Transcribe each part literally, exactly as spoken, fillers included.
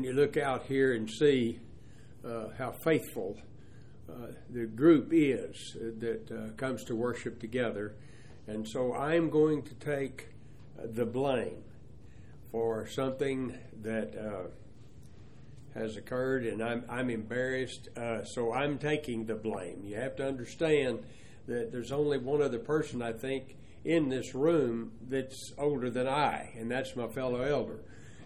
when you look out here and see uh, how faithful uh, the group is that uh, comes to worship together. And so I'm going to take uh, the blame for something that uh, has occurred, and I'm, I'm embarrassed, uh, so I'm taking the blame. You have to understand that there's only one other person, I think, in this room that's older than I, and that's my fellow elder.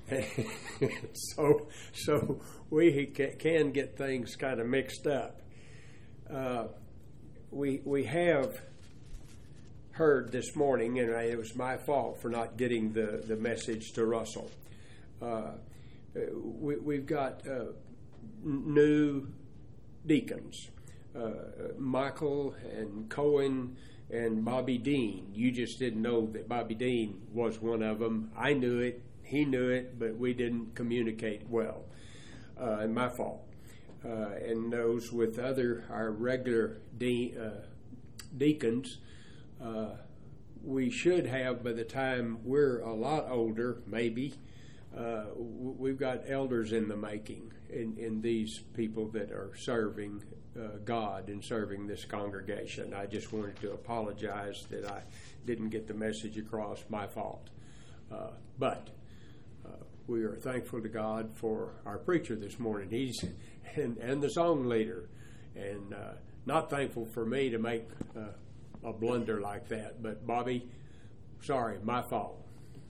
so so we can get things kind of mixed up. Uh, we we have heard this morning, and it was my fault for not getting the, the message to Russell. Uh, we, we've got uh, new deacons, uh, Michael and Cohen and Bobby Dean. You just didn't know that Bobby Dean was one of them. I knew it. He knew it, but we didn't communicate well, uh, and my fault. Uh, and those with other, our regular de- uh, deacons, uh, we should have, by the time we're a lot older, maybe, uh, w- we've got elders in the making in, in these people that are serving uh, God and serving this congregation. I just wanted to apologize that I didn't get the message across, my fault. Uh, but Uh, we are thankful to God for our preacher this morning. He's and, and the song leader, and uh, not thankful for me to make uh, a blunder like that. But Bobby, sorry, my fault.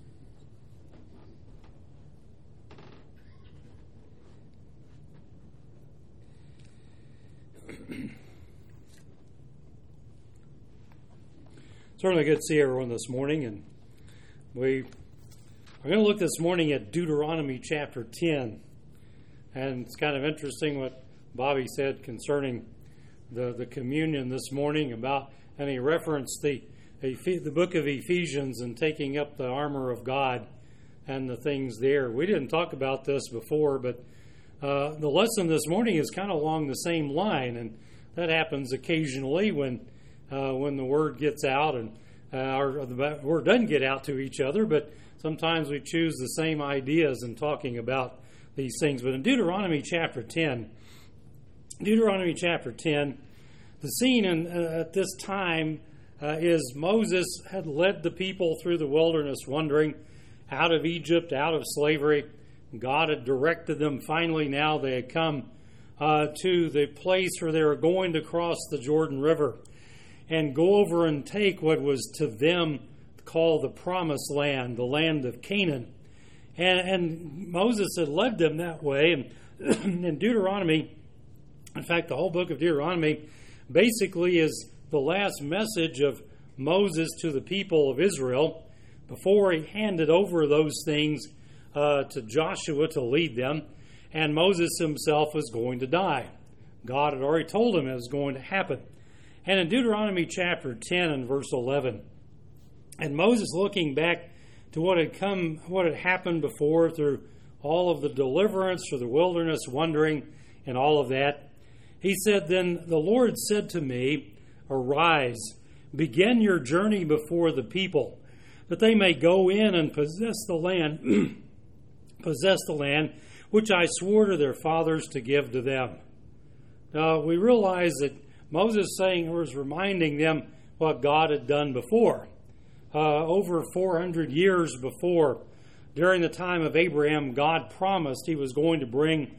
Certainly good to see everyone this morning, and we. We're going to look this morning at Deuteronomy chapter ten, and it's kind of interesting what Bobby said concerning the, the communion this morning about, and he referenced the, the book of Ephesians and taking up the armor of God and the things there. We didn't talk about this before, but uh, the lesson this morning is kind of along the same line, and that happens occasionally when uh, when the word gets out, and uh, or the word doesn't get out to each other, but sometimes we choose the same ideas in talking about these things. But in Deuteronomy chapter ten, Deuteronomy chapter ten, the scene in, uh, at this time uh, is Moses had led the people through the wilderness wandering out of Egypt, out of slavery. God had directed them. Finally, now they had come uh, to the place where they were going to cross the Jordan River and go over and take what was to them called the Promised Land, the land of Canaan. And, and Moses had led them that way. And in Deuteronomy, in fact, the whole book of Deuteronomy basically is the last message of Moses to the people of Israel before he handed over those things uh, to Joshua to lead them. And Moses himself was going to die. God had already told him it was going to happen. And in Deuteronomy chapter ten and verse eleven, and Moses, looking back to what had come, what had happened before through all of the deliverance, through the wilderness wandering and all of that, he said, "Then the Lord said to me, Arise, begin your journey before the people, that they may go in and possess the land, possess the land which I swore to their fathers to give to them." Now we realize that Moses saying was reminding them what God had done before. Uh, over four hundred years before, during the time of Abraham, God promised he was going to bring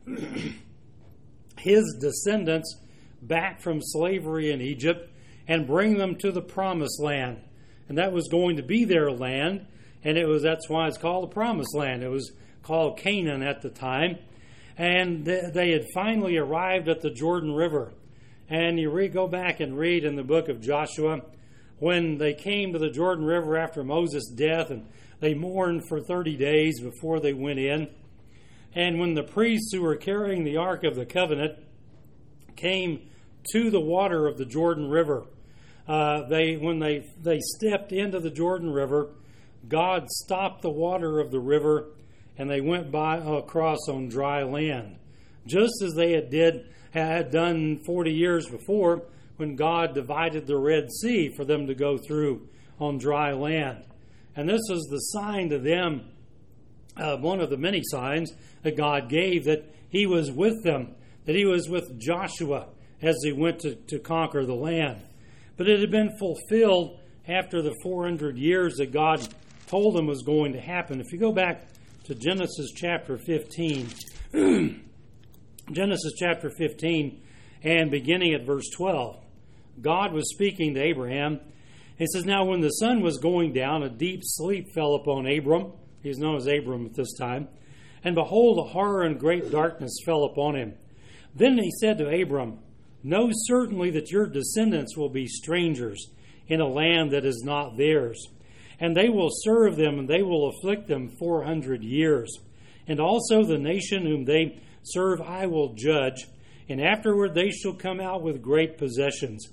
his descendants back from slavery in Egypt and bring them to the Promised Land. And that was going to be their land, and it was that's why it's called the Promised Land. It was called Canaan at the time. And th- they had finally arrived at the Jordan River. And you re- go back and read in the book of Joshua, when they came to the Jordan River after Moses' death, and they mourned for thirty days before they went in. And when the priests who were carrying the Ark of the Covenant came to the water of the Jordan River, uh, they when they, they stepped into the Jordan River, God stopped the water of the river, and they went by across on dry land, just as they had did had done forty years before, when God divided the Red Sea for them to go through on dry land. And this was the sign to them uh, one of the many signs that God gave, that he was with them, that he was with Joshua as they went to, to conquer the land. But it had been fulfilled after the four hundred years that God told them was going to happen. If you go back to Genesis chapter fifteen, Genesis chapter fifteen, and beginning at verse twelve, God was speaking to Abraham. He says, "Now when the sun was going down, a deep sleep fell upon Abram." He is known as Abram at this time. "And behold, a horror and great darkness fell upon him. Then he said to Abram, Know certainly that your descendants will be strangers in a land that is not theirs. And they will serve them, and they will afflict them four hundred years. And also the nation whom they serve I will judge, and afterward they shall come out with great possessions.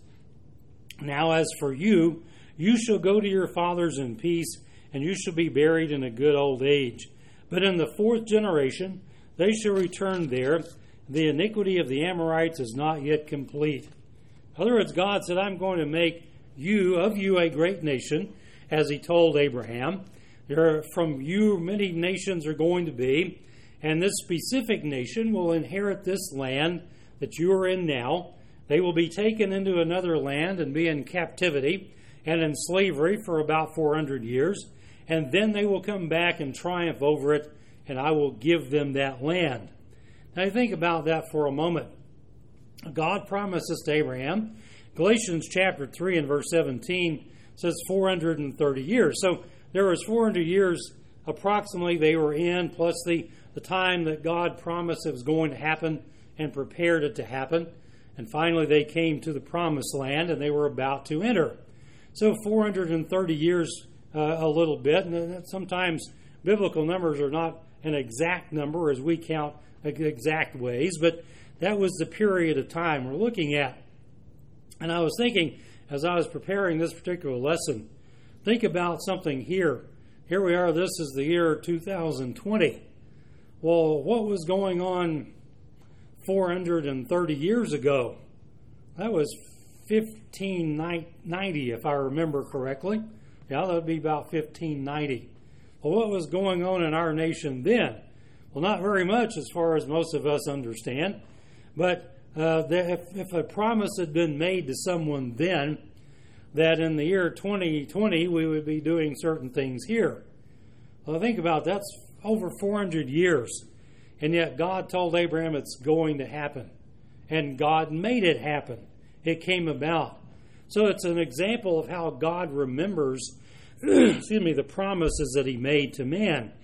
Now as for you, you shall go to your fathers in peace, and you shall be buried in a good old age. But in the fourth generation they shall return there. The iniquity of the Amorites is not yet complete." In other words, God said, "I'm going to make you, of you, a great nation," as he told Abraham. There are, from you, many nations are going to be, and this specific nation will inherit this land that you are in now. They will be taken into another land and be in captivity and in slavery for about four hundred years, and then they will come back and triumph over it, and I will give them that land. Now, think about that for a moment. God promises to Abraham. Galatians chapter three and verse seventeen says four hundred thirty years. So there was four hundred years approximately they were in, plus the, the time that God promised it was going to happen and prepared it to happen. And finally they came to the promised land and they were about to enter. So four hundred thirty years, uh, a little bit. And sometimes biblical numbers are not an exact number as we count exact ways, but that was the period of time we're looking at. And I was thinking, as I was preparing this particular lesson, think about something here. Here we are, this is the year two thousand twenty. Well, what was going on four hundred thirty years ago? That was fifteen ninety, if I remember correctly. Yeah, that would be about fifteen ninety. Well, what was going on in our nation then? Well, not very much as far as most of us understand. But uh, if, if a promise had been made to someone then that in the year twenty twenty we would be doing certain things here. Well, think about that. That's over four hundred years. And yet God told Abraham it's going to happen. And God made it happen. It came about. So it's an example of how God remembers excuse me, the promises that he made to man.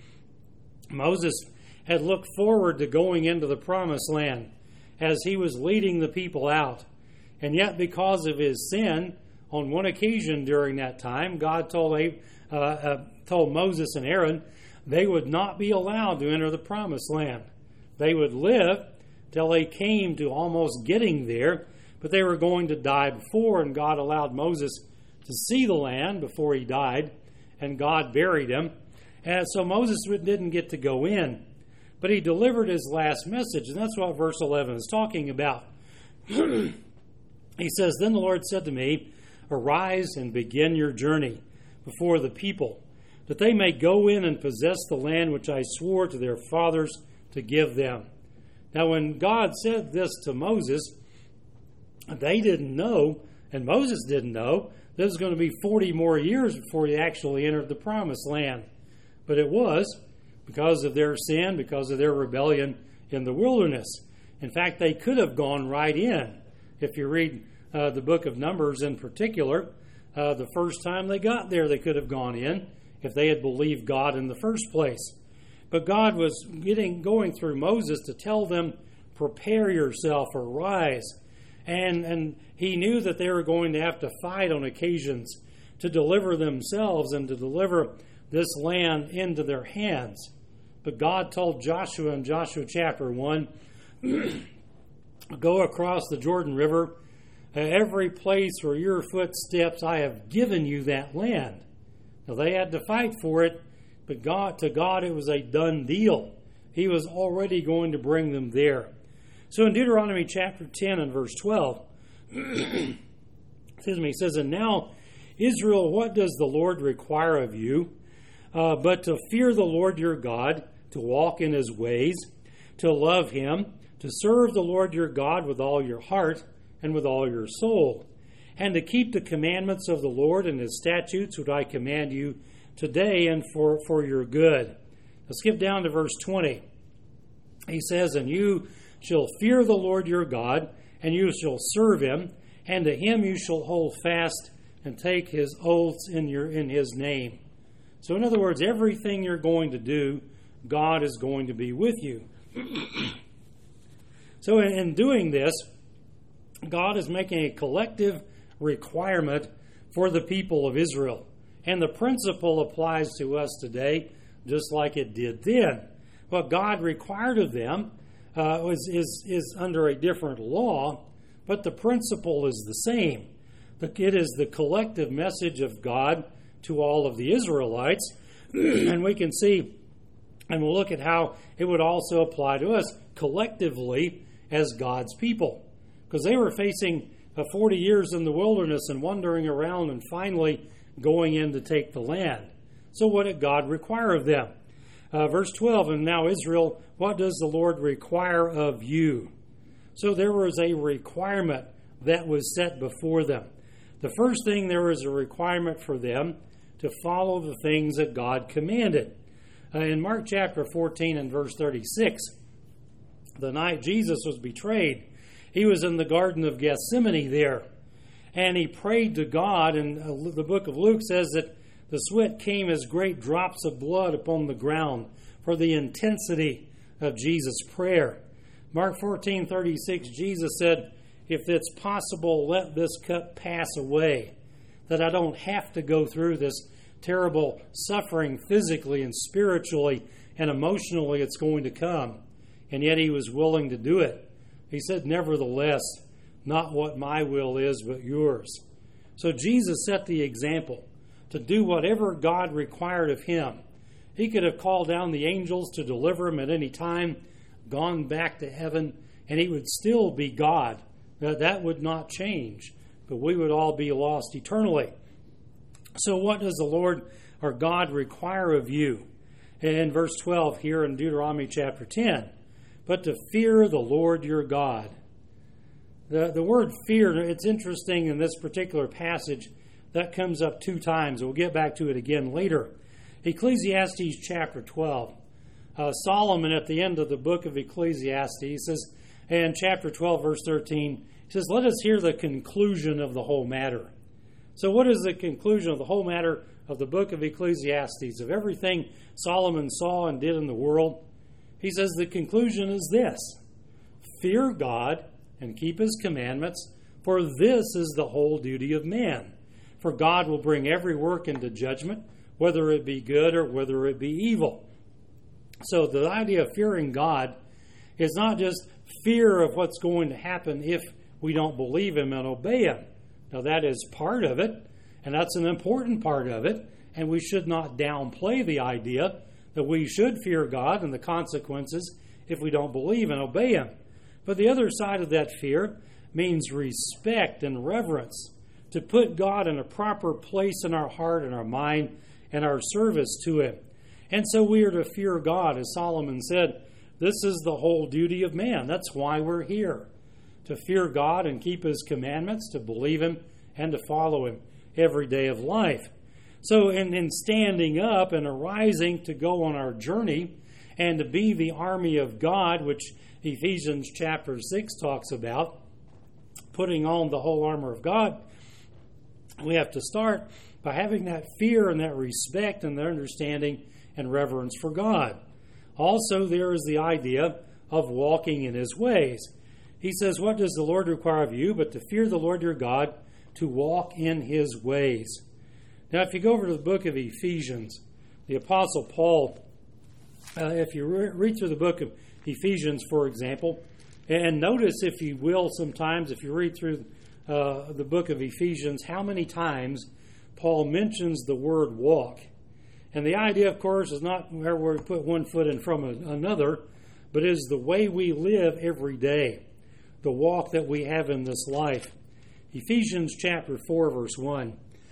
Moses had looked forward to going into the promised land as he was leading the people out. And yet because of his sin, on one occasion during that time, God told, uh, uh, told Moses and Aaron they would not be allowed to enter the promised land. They would live till they came to almost getting there, but they were going to die before, and God allowed Moses to see the land before he died, and God buried him. And so Moses didn't get to go in. But he delivered his last message, and that's what verse eleven is talking about. He says, "Then the Lord said to me, Arise and begin your journey before the people, that they may go in and possess the land which I swore to their fathers to give them." Now, when God said this to Moses, they didn't know, and Moses didn't know, there was going to be forty more years before he actually entered the promised land. But it was, because of their sin, because of their rebellion in the wilderness. In fact, they could have gone right in. If you read uh, the book of Numbers in particular, uh, the first time they got there, they could have gone in if they had believed God in the first place. But God was getting going through Moses to tell them, prepare yourself, arise. And, and he knew that they were going to have to fight on occasions to deliver themselves and to deliver this land into their hands. But God told Joshua in Joshua chapter one, go across the Jordan River, every place where your foot steps, I have given you that land. Now they had to fight for it, but God, to God it was a done deal. He was already going to bring them there. So in Deuteronomy chapter ten and verse twelve, excuse me, he says, "And now, Israel, what does the Lord require of you? uh, but to fear the Lord your God, to walk in his ways, to love him, to serve the Lord your God with all your heart and with all your soul, and to keep the commandments of the Lord and his statutes, which I command you today and for, for your good. Now skip down to verse twenty. He says, and you shall fear the Lord your God, and you shall serve him, and to him you shall hold fast and take his oaths in your in his name. So in other words, everything you're going to do, God is going to be with you. So in, in doing this, God is making a collective requirement for the people of Israel. And the principle applies to us today just like it did then. What God required of them uh, is, is, is under a different law, but the principle is the same. It is the collective message of God to all of the Israelites. And we can see, and we'll look at how it would also apply to us collectively as God's people. Because they were facing uh, forty years in the wilderness and wandering around and finally going in to take the land. So what did God require of them? Uh, verse twelve, and now Israel, what does the Lord require of you? So there was a requirement that was set before them. The first thing, there was a requirement for them to follow the things that God commanded. Uh, in Mark chapter fourteen and verse thirty-six, the night Jesus was betrayed, he was in the Garden of Gethsemane there, and he prayed to God, and uh, the book of Luke says that the sweat came as great drops of blood upon the ground for the intensity of Jesus' prayer. Mark fourteen thirty-six, Jesus said, if it's possible, let this cup pass away, that I don't have to go through this terrible suffering physically and spiritually and emotionally it's going to come. And yet he was willing to do it. He said, nevertheless, not what my will is, but yours. So Jesus set the example to do whatever God required of him. He could have called down the angels to deliver him at any time, gone back to heaven, and he would still be God. Now, that would not change, but we would all be lost eternally. So what does the Lord or God require of you? In verse twelve here in Deuteronomy chapter ten, but to fear the Lord your God. The, the word fear, it's interesting in this particular passage, that comes up two times. We'll get back to it again later. Ecclesiastes chapter twelve. Uh, Solomon at the end of the book of Ecclesiastes says, in chapter twelve, verse thirteen, he says, let us hear the conclusion of the whole matter. So what is the conclusion of the whole matter of the book of Ecclesiastes, of everything Solomon saw and did in the world? He says the conclusion is this: fear God and keep his commandments, for this is the whole duty of man. For God will bring every work into judgment, whether it be good or whether it be evil. So the idea of fearing God is not just fear of what's going to happen if we don't believe him and obey him. Now that is part of it, and that's an important part of it, and we should not downplay the idea that we should fear God and the consequences if we don't believe and obey him. But the other side of that fear means respect and reverence, to put God in a proper place in our heart and our mind and our service to him. And so we are to fear God, as Solomon said, this is the whole duty of man. That's why we're here, to fear God and keep his commandments, to believe him and to follow him every day of life. So in, in standing up and arising to go on our journey and to be the army of God, which Ephesians chapter six talks about, putting on the whole armor of God, we have to start by having that fear and that respect and that understanding and reverence for God. Also, there is the idea of walking in his ways. He says, what does the Lord require of you but to fear the Lord your God, to walk in his ways? Now, if you go over to the book of Ephesians, the Apostle Paul, uh, if you re- read through the book of Ephesians, for example, and notice, if you will, sometimes, if you read through uh, the book of Ephesians, how many times Paul mentions the word walk. And the idea, of course, is not where we put one foot in front of another, but is the way we live every day, the walk that we have in this life. Ephesians chapter four, verse one.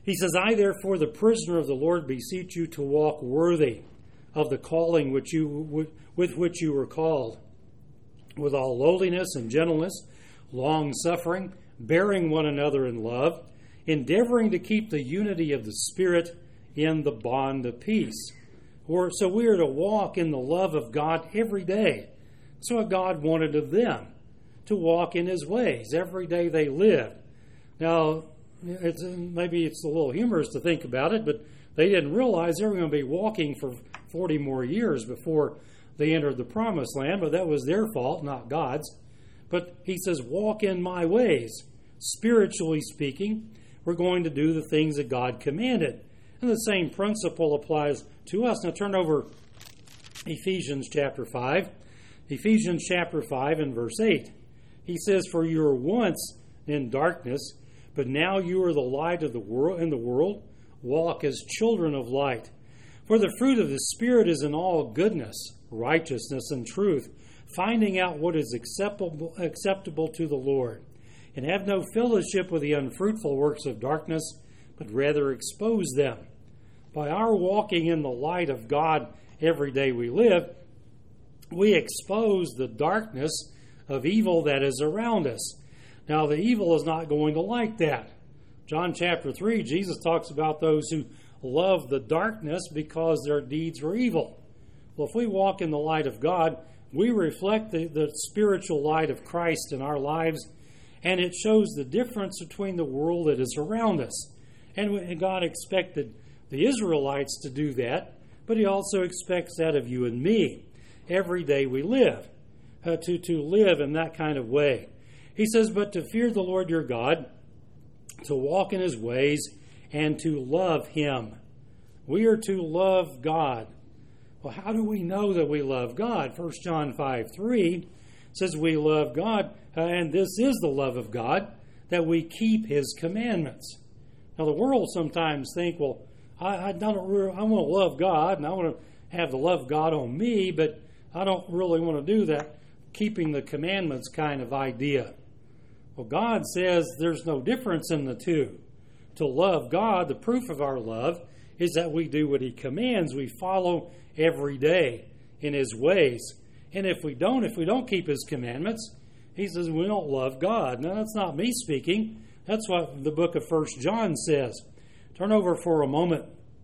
He says, I therefore, the prisoner of the Lord, beseech you to walk worthy of the calling which you with which you were called, with all lowliness and gentleness, long-suffering, bearing one another in love, endeavoring to keep the unity of the Spirit in the bond of peace. Or, so we are to walk in the love of God every day. That's what God wanted of them, to walk in His ways every day they live. Now, it's, maybe it's a little humorous to think about it, but they didn't realize they were going to be walking for forty more years before they entered the promised land, but that was their fault, not God's. But He says, walk in my ways. Spiritually speaking, we're going to do the things that God commanded. And the same principle applies to us. Now turn over Ephesians chapter five. Ephesians chapter five and verse eight. He says, for you were once in darkness, but now you are the light of the world in the world. Walk as children of light. For the fruit of the Spirit is in all goodness, righteousness, and truth, finding out what is acceptable, acceptable to the Lord. And have no fellowship with the unfruitful works of darkness, but rather expose them. By our walking in the light of God every day we live, we expose the darkness of evil that is around us. Now, the evil is not going to like that. John chapter three, Jesus talks about those who love the darkness because their deeds were evil. Well, if we walk in the light of God, we reflect the, the spiritual light of Christ in our lives, and it shows the difference between the world that is around us. And God expected the Israelites to do that, but He also expects that of you and me every day we live, uh, to, to live in that kind of way. He says, but to fear the Lord your God, to walk in His ways, and to love Him. We are to love God. Well, how do we know that we love God? First John five three says we love God, uh, and this is the love of God, that we keep His commandments. Now, the world sometimes think, well, I, I don't really, I want to love God, and I want to have the love of God on me, but I don't really want to do that keeping the commandments kind of idea. Well, God says there's no difference in the two. To love God, the proof of our love is that we do what He commands. We follow every day in His ways. And if we don't, if we don't keep His commandments, He says we don't love God. Now, that's not me speaking. That's what the book of First John says. Turn over for a moment.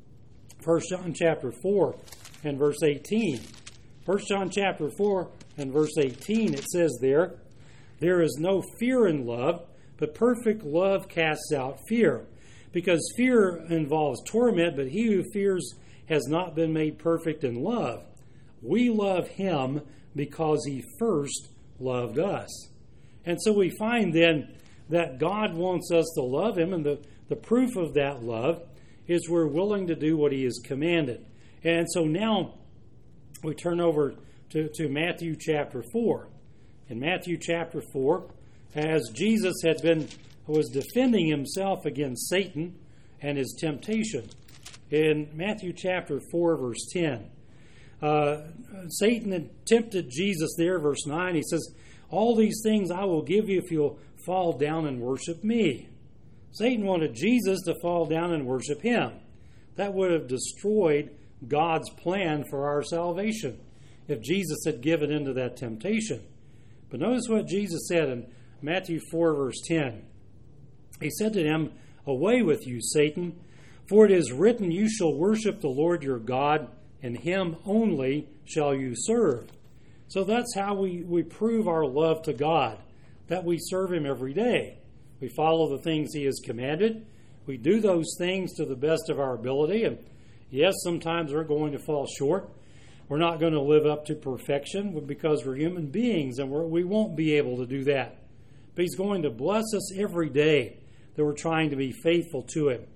First John chapter four and verse eighteen. First John chapter four and verse eighteen, it says there, there is no fear in love, but perfect love casts out fear. Because fear involves torment, but he who fears has not been made perfect in love. We love Him because He first loved us. And so we find then that God wants us to love Him, and the, the proof of that love is we're willing to do what He has commanded. And so now we turn over to, to Matthew chapter four. In Matthew chapter four, as Jesus had been was defending Himself against Satan and his temptation. In Matthew chapter four, verse ten, uh, Satan had tempted Jesus there, verse nine. He says, all these things I will give you if you'll fall down and worship me. Satan wanted Jesus to fall down and worship him. That would have destroyed God's plan for our salvation if Jesus had given into that temptation. But notice what Jesus said in Matthew four, verse ten. He said to him, away with you, Satan, for it is written, you shall worship the Lord your God, and Him only shall you serve. So that's how we, we prove our love to God, that we serve Him every day. We follow the things He has commanded. We do those things to the best of our ability. And yes, sometimes we're going to fall short. We're not going to live up to perfection because we're human beings, and we're, we won't be able to do that. But He's going to bless us every day that we're trying to be faithful to Him.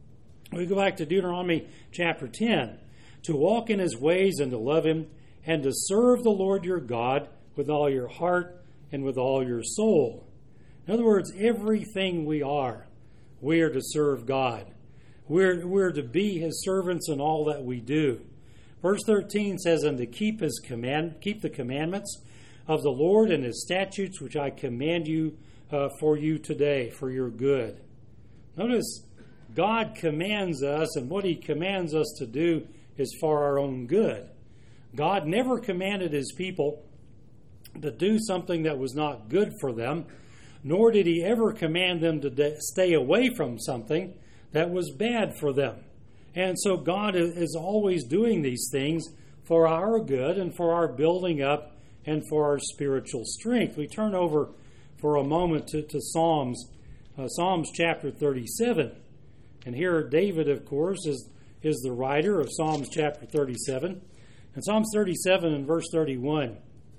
We go back to Deuteronomy chapter ten. To walk in His ways and to love Him, and to serve the Lord your God with all your heart and with all your soul. In other words, everything we are, we are to serve God. We're, we're to be His servants in all that we do. Verse thirteen says, and to keep His command, keep the commandments of the Lord and His statutes, which I command you uh, for you today, for your good. Notice, God commands us, and what he commands us to do is for our own good. God never commanded his people to do something that was not good for them, nor did he ever command them to de- stay away from something that was bad for them. And so God is always doing these things for our good and for our building up and for our spiritual strength. We turn over for a moment to, to Psalms, uh, Psalms chapter thirty-seven. And here David, of course, is, is the writer of Psalms chapter thirty-seven. And Psalms thirty-seven and verse thirty-one,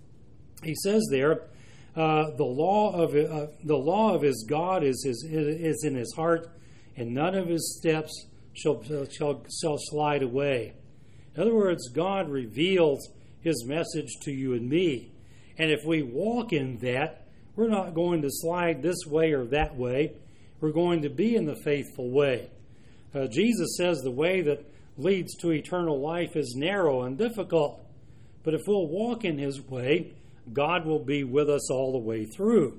he says there, uh, the law of uh, the law of his God is his is in his heart, and none of his steps shall shall shall slide away. In other words, God reveals his message to you and me, and if we walk in that, we're not going to slide this way or that way. We're going to be in the faithful way. Uh, Jesus says the way that leads to eternal life is narrow and difficult, but if we'll walk in his way, God will be with us all the way through.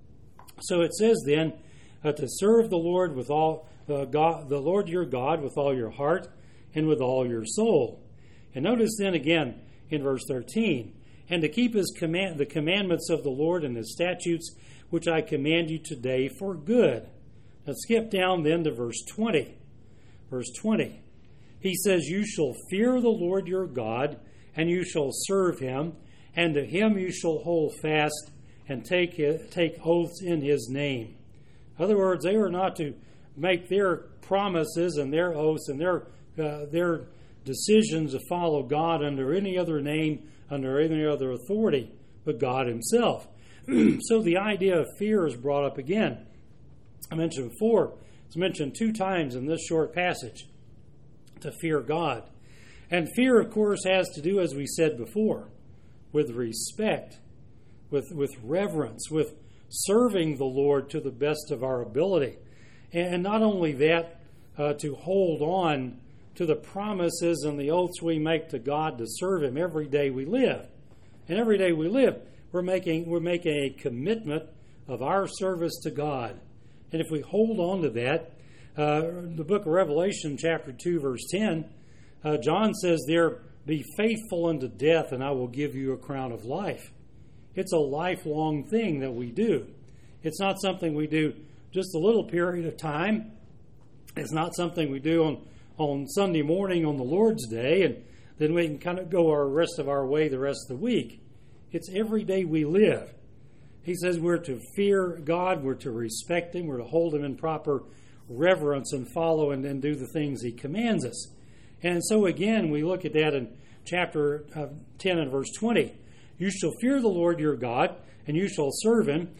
So it says then uh, to serve the Lord with all uh, God, the Lord your God with all your heart and with all your soul. And notice then again in verse thirteen, and to keep his command, the commandments of the Lord and his statutes, which I command you today for good. Now skip down then to verse twenty. Verse twenty. He says, you shall fear the Lord your God, and you shall serve him, and to him you shall hold fast and take take oaths in his name. In other words, they were not to make their promises and their oaths and their uh, their decisions to follow God under any other name, under any other authority, but God himself. So the idea of fear is brought up again. I mentioned before, it's mentioned two times in this short passage, to fear God. And fear, of course, has to do, as we said before, with respect, with, with reverence, with serving the Lord to the best of our ability. And not only that, uh, to hold on to the promises and the oaths we make to God to serve him every day we live. And every day we live, we're making, we're making a commitment of our service to God. And if we hold on to that, uh, the book of Revelation, chapter two, verse ten, uh, John says there, be faithful unto death, and I will give you a crown of life. It's a lifelong thing that we do. It's not something we do just a little period of time. It's not something we do on, on Sunday morning on the Lord's Day, and then we can kind of go our rest of our way the rest of the week. It's every day we live. He says we're to fear God, we're to respect him, we're to hold him in proper reverence and follow and, and do the things he commands us. And so again, we look at that in chapter uh, ten and verse twenty. You shall fear the Lord your God, and you shall serve him,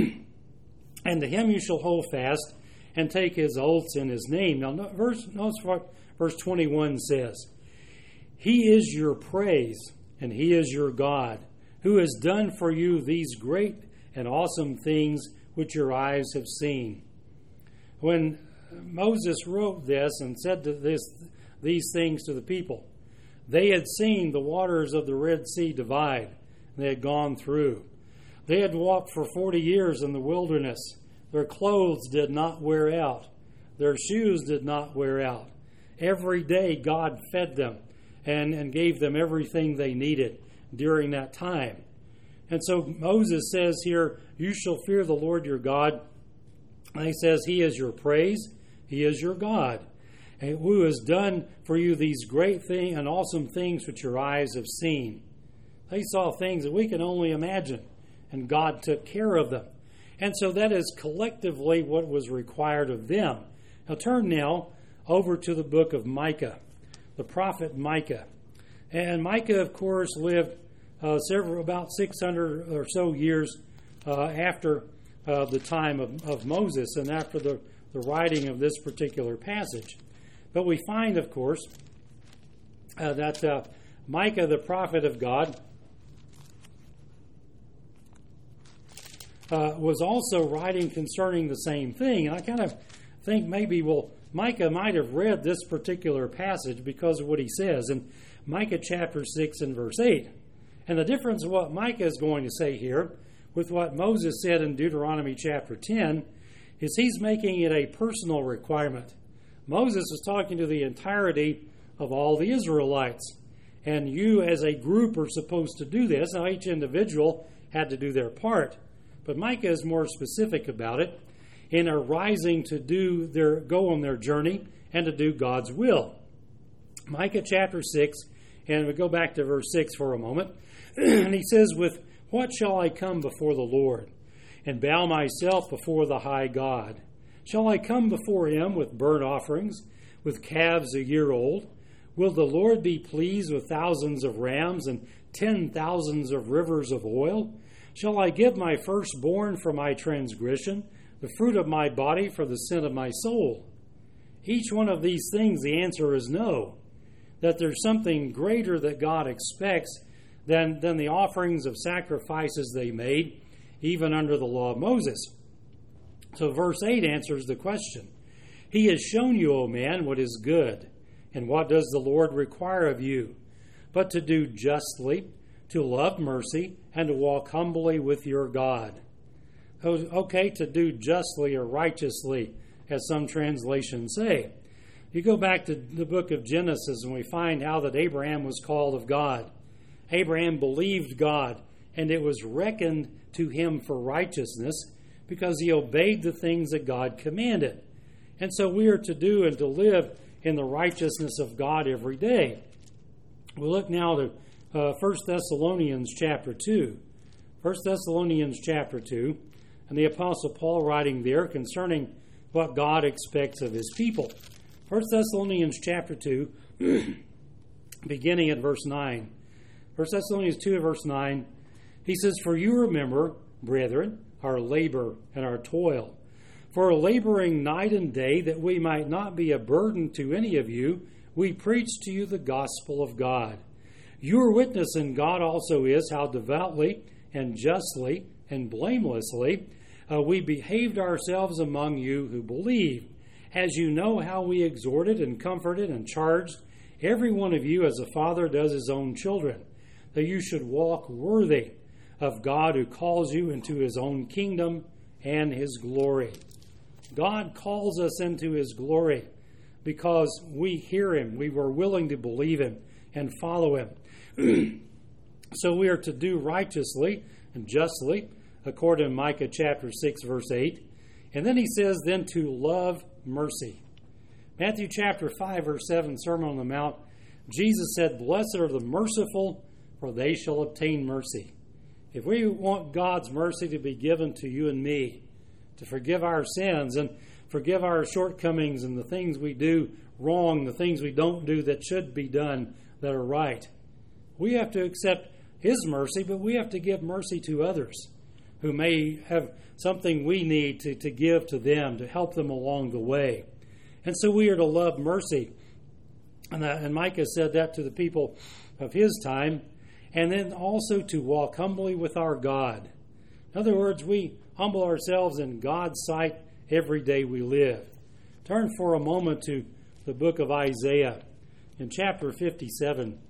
and to him you shall hold fast, and take his oaths in his name. Now, verse, notice what verse twenty-one says. He is your praise, and he is your God, who has done for you these great and awesome things which your eyes have seen. When Moses wrote this and said to this, these things to the people, they had seen the waters of the Red Sea divide. They had gone through. They had walked for forty years in the wilderness. Their clothes did not wear out. Their shoes did not wear out. Every day God fed them and, and gave them everything they needed during that time. And so Moses says here, you shall fear the Lord your God. And he says, he is your praise. He is your God, and who has done for you these great things and awesome things which your eyes have seen. They saw things that we can only imagine, and God took care of them. And so that is collectively what was required of them. Now turn now over to the book of Micah, the prophet Micah. And Micah, of course, lived uh, several about six hundred or so years uh, after uh, the time of, of Moses and after the, the writing of this particular passage. But we find, of course, uh, that uh, Micah, the prophet of God, uh, was also writing concerning the same thing. And I kind of think maybe, well, Micah might have read this particular passage because of what he says in Micah chapter six and verse eight. And the difference of what Micah is going to say here with what Moses said in Deuteronomy chapter ten is he's making it a personal requirement. Moses was talking to the entirety of all the Israelites. And you as a group are supposed to do this. Now each individual had to do their part. But Micah is more specific about it in arising to do their go on their journey and to do God's will. Micah chapter six, and we go back to verse six for a moment. And he says, with what shall I come before the Lord, and bow myself before the high God? Shall I come before him with burnt offerings, with calves a year old? Will the Lord be pleased with thousands of rams and ten thousands of rivers of oil? Shall I give my firstborn for my transgression, the fruit of my body for the sin of my soul? Each one of these things, the answer is no. That there's something greater that God expects than, than the offerings of sacrifices they made, even under the law of Moses. So verse eight answers the question. He has shown you, O man, what is good, and what does the Lord require of you? But to do justly, to love mercy, and to walk humbly with your God. Okay, to do justly or righteously, as some translations say. You go back to the book of Genesis and we find how that Abraham was called of God. Abraham believed God, and it was reckoned to him for righteousness because he obeyed the things that God commanded. And so we are to do and to live in the righteousness of God every day. We look now to uh, First Thessalonians chapter two. First Thessalonians chapter two, and the Apostle Paul writing there concerning what God expects of his people. First Thessalonians chapter two, beginning at verse nine. First Thessalonians two, verse nine, he says, for you remember, brethren, our labor and our toil, for laboring night and day, that we might not be a burden to any of you, we preach to you the gospel of God. Your witness in God also is how devoutly and justly and blamelessly uh, we behaved ourselves among you who believe, as you know how we exhorted and comforted and charged every one of you as a father does his own children, that you should walk worthy of God who calls you into his own kingdom and his glory. God calls us into his glory because we hear him, we were willing to believe him and follow him. So we are to do righteously and justly, according to Micah chapter six, verse eight. And then he says, then to love mercy. Matthew chapter five, verse seven, Sermon on the Mount, Jesus said, blessed are the merciful, for they shall obtain mercy. If we want God's mercy to be given to you and me, to forgive our sins and forgive our shortcomings and the things we do wrong, the things we don't do that should be done that are right, we have to accept his mercy, but we have to give mercy to others who may have something we need to, to give to them, to help them along the way. And so we are to love mercy. And, uh, and Micah said that to the people of his time. And then also to walk humbly with our God. In other words, we humble ourselves in God's sight every day we live. Turn for a moment to the book of Isaiah. In chapter fifty-seven,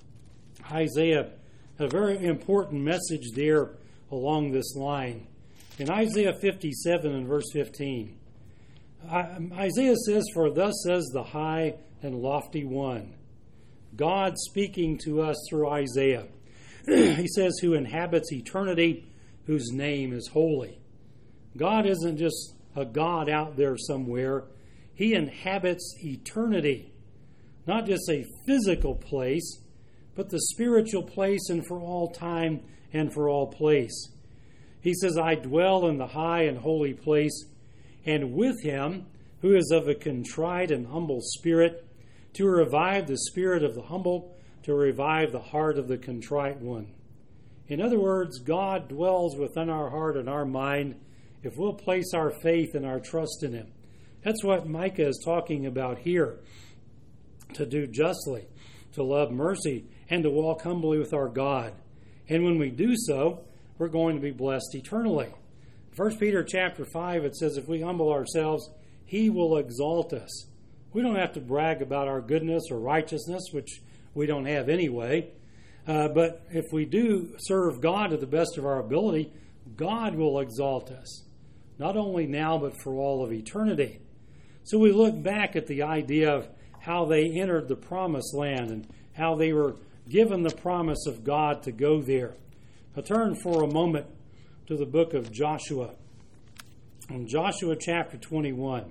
Isaiah, a very important message there along this line. In Isaiah fifty-seven and verse fifteen, Isaiah says, for thus says the high and lofty one, God speaking to us through Isaiah. He says, who inhabits eternity, whose name is holy. God isn't just a God out there somewhere. He inhabits eternity. Not just a physical place, but the spiritual place and for all time and for all place. He says, I dwell in the high and holy place, and with him who is of a contrite and humble spirit, to revive the spirit of the humble, to revive the heart of the contrite one. In other words, God dwells within our heart and our mind if we'll place our faith and our trust in him. That's what Micah is talking about here. To do justly, to love mercy, and to walk humbly with our God. And when we do so, we're going to be blessed eternally. First Peter chapter five, it says, if we humble ourselves, he will exalt us. We don't have to brag about our goodness or righteousness, which we don't have anyway. Uh, but if we do serve God to the best of our ability, God will exalt us. Not only now, but for all of eternity. So we look back at the idea of how they entered the promised land and how they were given the promise of God to go there. Now turn for a moment to the book of Joshua. In Joshua chapter twenty-one.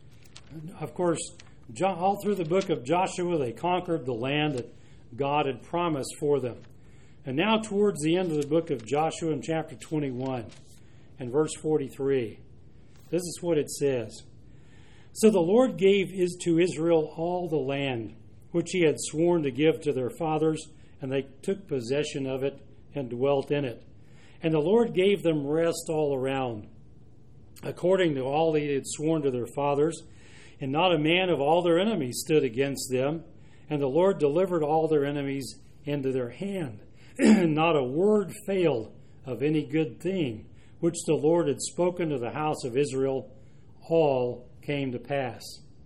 Of course, all through the book of Joshua, they conquered the land that God had promised for them. And now towards the end of the book of Joshua in chapter twenty-one and verse forty-three, this is what it says. So the Lord gave to Israel all the land which he had sworn to give to their fathers, and they took possession of it and dwelt in it. And the Lord gave them rest all around, according to all that he had sworn to their fathers, and not a man of all their enemies stood against them. And the Lord delivered all their enemies into their hand. Not a word failed of any good thing which the Lord had spoken to the house of Israel. All came to pass.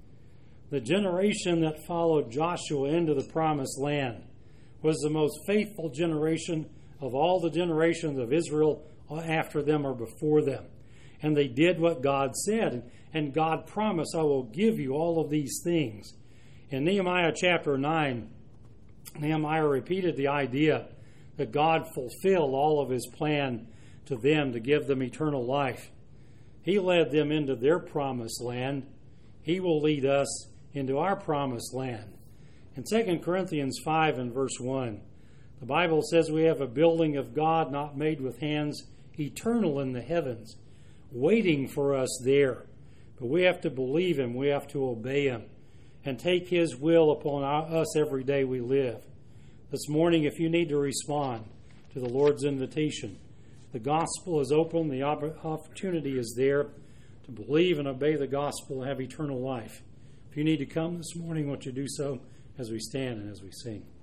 The generation that followed Joshua into the promised land was the most faithful generation of all the generations of Israel after them or before them. And they did what God said. And God promised, I will give you all of these things. In Nehemiah chapter nine, Nehemiah repeated the idea that God fulfilled all of his plan to them to give them eternal life. He led them into their promised land. He will lead us into our promised land. In Second Corinthians five and verse one, the Bible says we have a building of God not made with hands, eternal in the heavens, waiting for us there. But we have to believe him. We have to obey him and take his will upon our, us every day we live. This morning, if you need to respond to the Lord's invitation, the gospel is open. The opportunity is there to believe and obey the gospel and have eternal life. If you need to come this morning, won't you do so as we stand and as we sing?